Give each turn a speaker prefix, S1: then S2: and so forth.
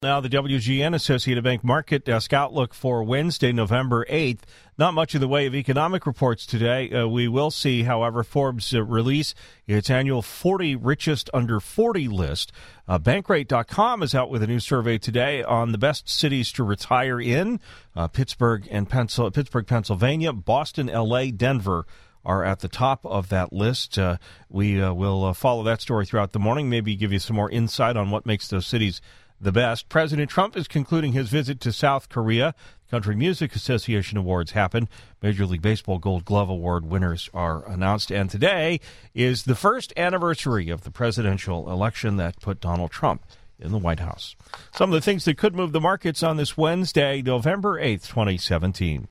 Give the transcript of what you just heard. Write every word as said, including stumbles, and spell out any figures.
S1: Now, the W G N Associated Bank Market Desk outlook for Wednesday, November eighth. Not much in the way of economic reports today. Uh, we will see, however, Forbes uh, release its annual forty richest under forty list. Uh, Bankrate dot com is out with a new survey today on the best cities to retire in. Uh, Pittsburgh and Pencil- Pittsburgh, Pennsylvania, Boston, L A, Denver are at the top of that list. Uh, we uh, will uh, follow that story throughout the morning, maybe give you some more insight on what makes those cities the best. President Trump is concluding his visit to South Korea. Country Music Association awards happen. Major League Baseball Gold Glove Award winners are announced. And today is the first anniversary of the presidential election that put Donald Trump in the White House. Some of the things that could move the markets on this Wednesday, November eighth, twenty seventeen.